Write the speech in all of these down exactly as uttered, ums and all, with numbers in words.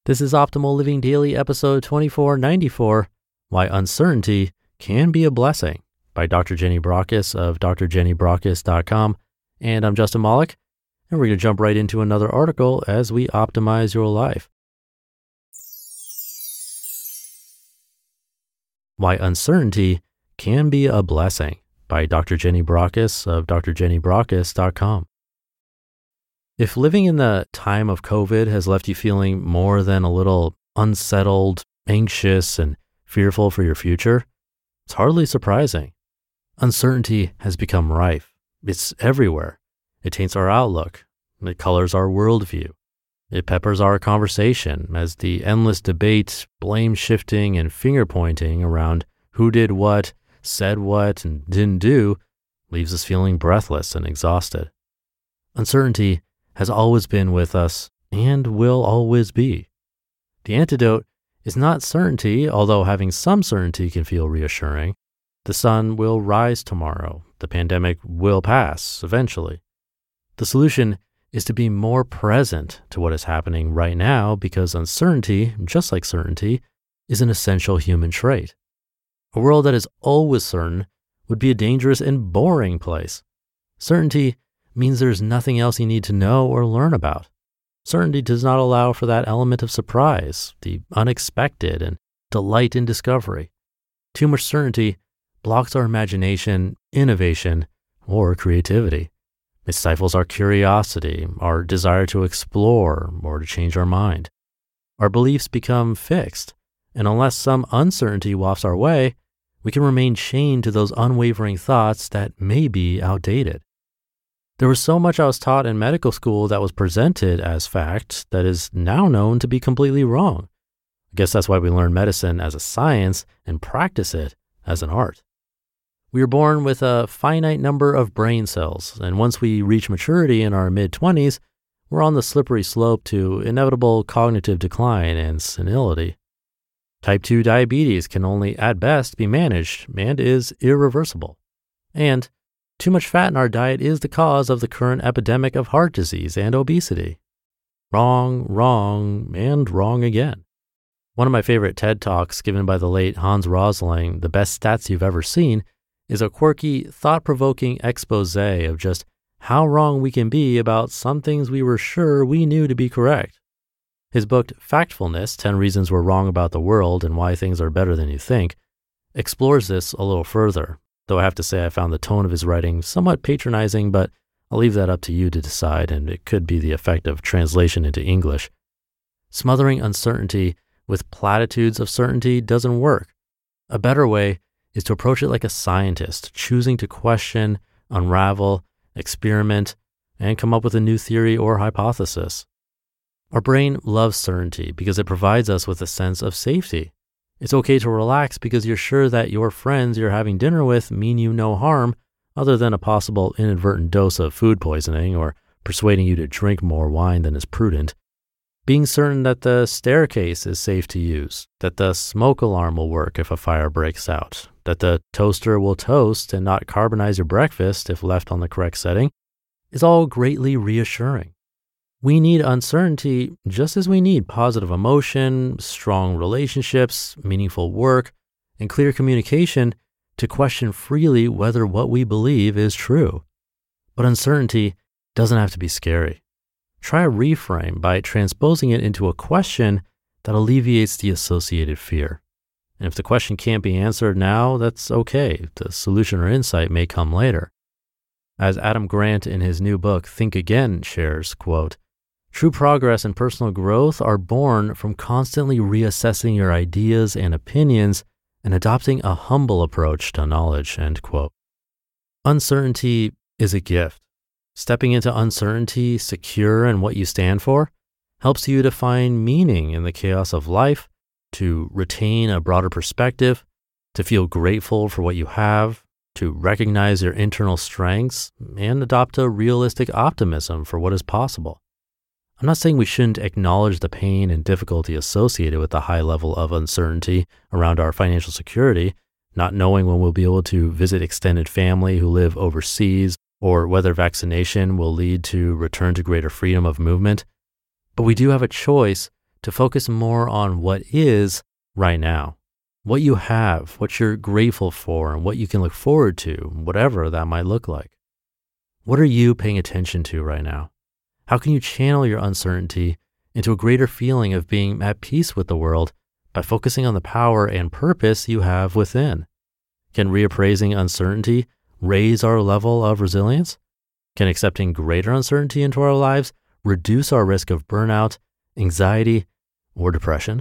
This is Optimal Living Daily, episode twenty-four ninety-four, Why Uncertainty Can Be a Blessing, by Doctor Jenny Brockis of d r jenny brockis dot com. And I'm Justin Malik, and we're going to jump right into another article as we optimize your life. Why Uncertainty Can Be a Blessing, by Doctor Jenny Brockis of d r jenny brockis dot com. If living in the time of COVID has left you feeling more than a little unsettled, anxious, and fearful for your future, it's hardly surprising. Uncertainty has become rife. It's everywhere. It taints our outlook. It colors our worldview. It peppers our conversation as the endless debate, blame shifting, and finger pointing around who did what, said what, and didn't do leaves us feeling breathless and exhausted. Uncertainty has always been with us and will always be. The antidote is not certainty, although having some certainty can feel reassuring. The sun will rise tomorrow. The pandemic will pass eventually. The solution is to be more present to what is happening right now, because uncertainty, just like certainty, is an essential human trait. A world that is always certain would be a dangerous and boring place. Certainty means there's nothing else you need to know or learn about. Certainty does not allow for that element of surprise, the unexpected, and delight in discovery. Too much certainty blocks our imagination, innovation, or creativity. It stifles our curiosity, our desire to explore, or to change our mind. Our beliefs become fixed, and unless some uncertainty wafts our way, we can remain chained to those unwavering thoughts that may be outdated. There was so much I was taught in medical school that was presented as fact that is now known to be completely wrong. I guess that's why we learn medicine as a science and practice it as an art. We are born with a finite number of brain cells, and once we reach maturity in our mid-twenties, we're on the slippery slope to inevitable cognitive decline and senility. Type two diabetes can only at best be managed and is irreversible. And too much fat in our diet is the cause of the current epidemic of heart disease and obesity. Wrong, wrong, and wrong again. One of my favorite TED Talks given by the late Hans Rosling, The Best Stats You've Ever Seen, is a quirky, thought-provoking expose of just how wrong we can be about some things we were sure we knew to be correct. His book, Factfulness, ten Reasons We're Wrong About the World and Why Things Are Better Than You Think, explores this a little further. Though I have to say I found the tone of his writing somewhat patronizing, but I'll leave that up to you to decide, and it could be the effect of translation into English. Smothering uncertainty with platitudes of certainty doesn't work. A better way is to approach it like a scientist, choosing to question, unravel, experiment, and come up with a new theory or hypothesis. Our brain loves certainty because it provides us with a sense of safety. It's okay to relax because you're sure that your friends you're having dinner with mean you no harm other than a possible inadvertent dose of food poisoning or persuading you to drink more wine than is prudent. Being certain that the staircase is safe to use, that the smoke alarm will work if a fire breaks out, that the toaster will toast and not carbonize your breakfast if left on the correct setting, is all greatly reassuring. We need uncertainty just as we need positive emotion, strong relationships, meaningful work, and clear communication to question freely whether what we believe is true. But uncertainty doesn't have to be scary. Try a reframe by transposing it into a question that alleviates the associated fear. And if the question can't be answered now, that's okay. The solution or insight may come later. As Adam Grant in his new book, Think Again, shares, quote, "True progress and personal growth are born from constantly reassessing your ideas and opinions and adopting a humble approach to knowledge," end quote. Uncertainty is a gift. Stepping into uncertainty, secure in what you stand for, helps you to find meaning in the chaos of life, to retain a broader perspective, to feel grateful for what you have, to recognize your internal strengths, and adopt a realistic optimism for what is possible. I'm not saying we shouldn't acknowledge the pain and difficulty associated with the high level of uncertainty around our financial security, not knowing when we'll be able to visit extended family who live overseas, or whether vaccination will lead to return to greater freedom of movement. But we do have a choice to focus more on what is right now, what you have, what you're grateful for, and what you can look forward to, whatever that might look like. What are you paying attention to right now? How can you channel your uncertainty into a greater feeling of being at peace with the world by focusing on the power and purpose you have within? Can reappraising uncertainty raise our level of resilience? Can accepting greater uncertainty into our lives reduce our risk of burnout, anxiety, or depression?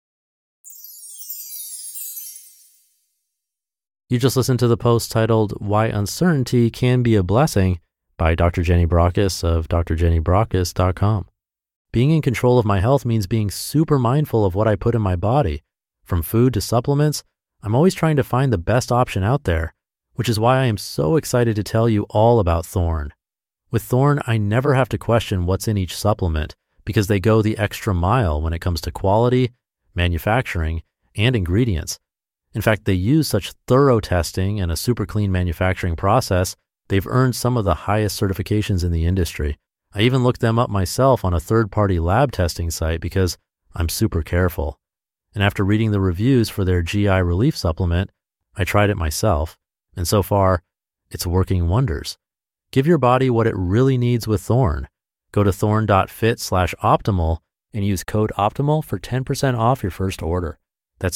You just listened to the post titled Why Uncertainty Can Be a Blessing by Doctor Jenny Brockis of D R jenny brockis dot com. Being in control of my health means being super mindful of what I put in my body. From food to supplements, I'm always trying to find the best option out there, which is why I am so excited to tell you all about Thorne. With Thorne, I never have to question what's in each supplement because they go the extra mile when it comes to quality, manufacturing, and ingredients. In fact, they use such thorough testing and a super clean manufacturing process, they've earned some of the highest certifications in the industry. I even looked them up myself on a third-party lab testing site because I'm super careful. And after reading the reviews for their G I relief supplement, I tried it myself. And so far, it's working wonders. Give your body what it really needs with Thorne. Go to thorne.fit slash optimal and use code OPTIMAL for ten percent off your first order. That's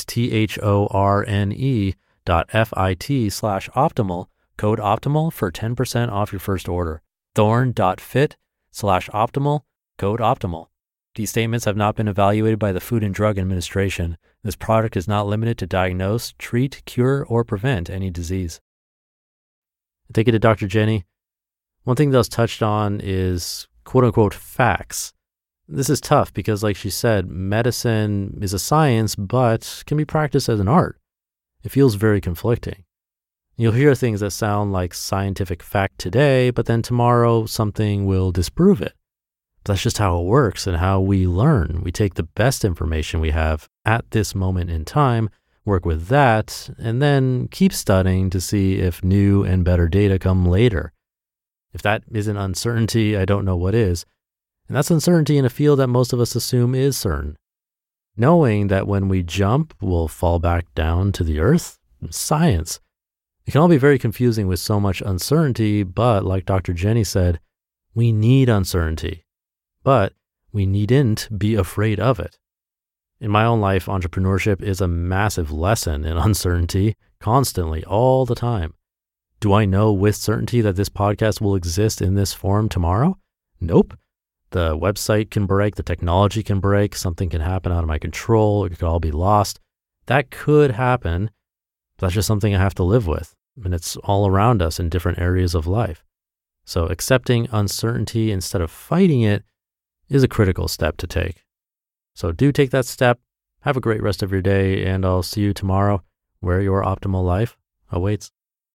T-H-O-R-N-E dot F-I-T slash optimal, code OPTIMAL for ten percent off your first order. Thorne.fit slash optimal, code OPTIMAL. These statements have not been evaluated by the Food and Drug Administration. This product is not limited to diagnose, treat, cure, or prevent any disease. Thank you to Doctor Jenny. One thing that was touched on is quote-unquote facts. This is tough because, like she said, medicine is a science, but can be practiced as an art. It feels very conflicting. You'll hear things that sound like scientific fact today, but then tomorrow something will disprove it. But that's just how it works and how we learn. We take the best information we have at this moment in time, work with that, and then keep studying to see if new and better data come later. If that isn't uncertainty, I don't know what is. And that's uncertainty in a field that most of us assume is certain. Knowing that when we jump, we'll fall back down to the earth, science. It can all be very confusing with so much uncertainty, but like Doctor Jenny said, we need uncertainty, but we needn't be afraid of it. In my own life, entrepreneurship is a massive lesson in uncertainty, constantly, all the time. Do I know with certainty that this podcast will exist in this form tomorrow? Nope. The website can break, the technology can break, something can happen out of my control, it could all be lost. That could happen. That's just something I have to live with. And it's all around us in different areas of life. So accepting uncertainty instead of fighting it is a critical step to take. So do take that step. Have a great rest of your day, and I'll see you tomorrow where your optimal life awaits.